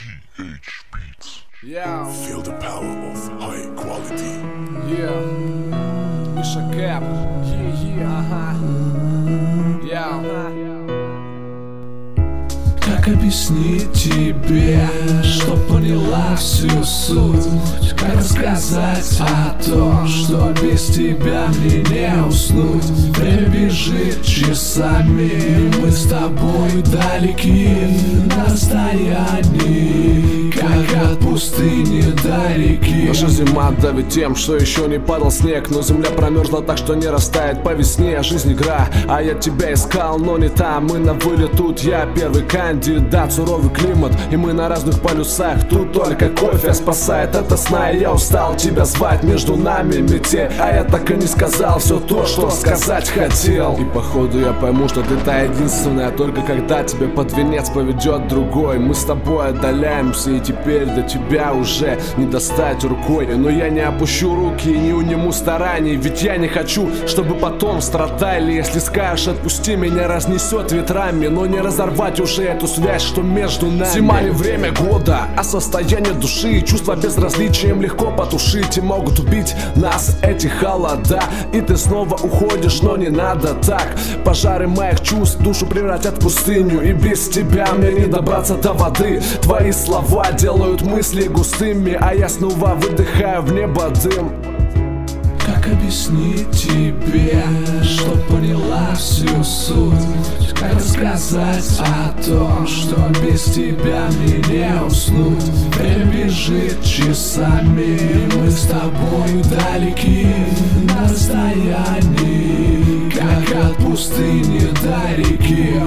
GH Beats. Yeah. Feel the power of high quality. Yeah. Миша Кэп. Как объяснить тебе, что поняла всю суть? Как рассказать о том, что без тебя мне не уснуть? Время бежит часами, и мы с тобой далеки на расстоянии, как от пустыни до реки. Наша зима давит тем, что еще не падал снег, но земля промерзла так, что не растает по весне. Жизнь игра, а я тебя искал, но не там. Мы на вылет, тут я первый кандидат. Суровый климат, и мы на разных полюсах. Тут только кофе спасает от сна. И я устал тебя звать, между нами метель, а я так и не сказал все то, что сказать хотел. И походу я пойму, что ты та единственная, только когда тебе под венец поведет другой. Мы с тобой отдаляемся, и теперь до тебя уже не достать рукой. Но я не опущу руки и не униму стараний, ведь я не хочу, чтобы потом страдали. Если скажешь отпусти, меня разнесет ветрами, но не разорвать уже эту связь, что между нами. Зима не время года, а состояние души. И чувства безразличия им легко потушить, и могут убить нас эти холода. И ты снова уходишь, но не надо так. Пожары моих чувств душу превратят в пустыню, и без тебя мне не добраться до воды. Твои слова делают мысли густыми, а я снова выдыхаю в небо дым. Как объяснить тебе, что поняла всю суть? Как рассказать о том, что без тебя мне не уснуть? Время бежит часами, и мы с тобой далеки на расстоянии, как от пустыни до реки.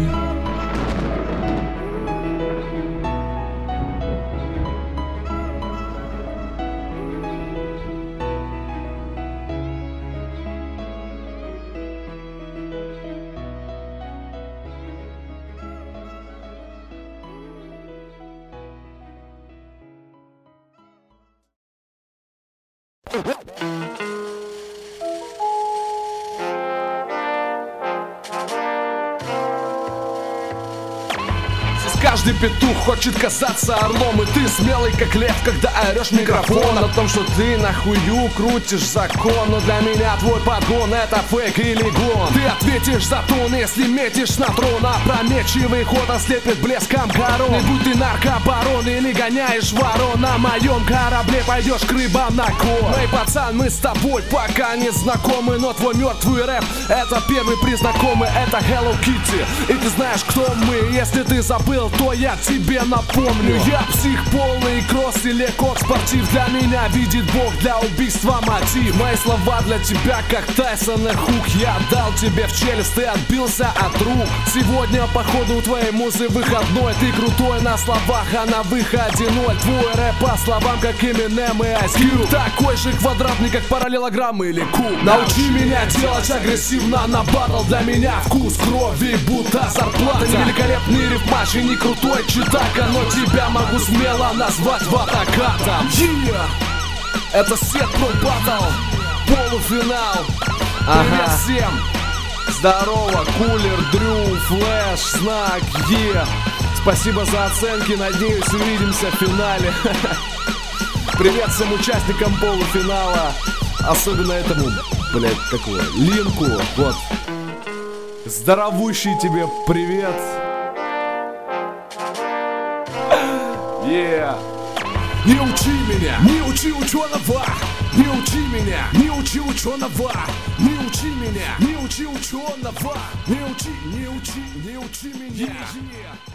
Каждый петух хочет казаться орлом, и ты смелый как лев, когда орешь в микрофон о том, что ты нахую крутишь закон. Но для меня твой подгон — это фейк или гон. Ты ответишь за тон, если метишь на трон. Опрометчивый ход ослепит блеском корон. И будь ты наркобарон или гоняешь ворон, на моем корабле пойдешь к рыбам на кор. Эй, пацан, мы с тобой пока не знакомы, но твой мертвый рэп — это первый признакомый, это Hello Kitty. И ты знаешь, кто мы, если ты забыл, то я тебе напомню. Я псих, полный кросс или кок спортив. Для меня видит Бог, для убийства мотив. Мои слова для тебя как Тайсон и Хук. Я дал тебе в челюсть, ты отбился от рук. Сегодня походу у твоей музы выходной. Ты крутой на словах, а на выходе ноль. Твой рэп по словам как Eminem и Ice Cube. Такой же квадратный как параллелограмм или куб. Научи меня делать агрессивно на батл. Для меня вкус крови будто зарплата. Не великолепный рифмач и не крутой читака, но тебя могу смело назвать ватакатом. Это Сет Про Батл, полуфинал. Привет всем. Здорово, Кулер, Дрю, Флэш, Знак, Спасибо за оценки, надеюсь, увидимся в финале. Привет всем участникам полуфинала. Особенно этому, Линку. Вот. Здоровущий тебе привет. Не учи меня, не учи ученого. Не учи меня, не учи ученого. Не учи меня, не учи ученого. Не учи меня.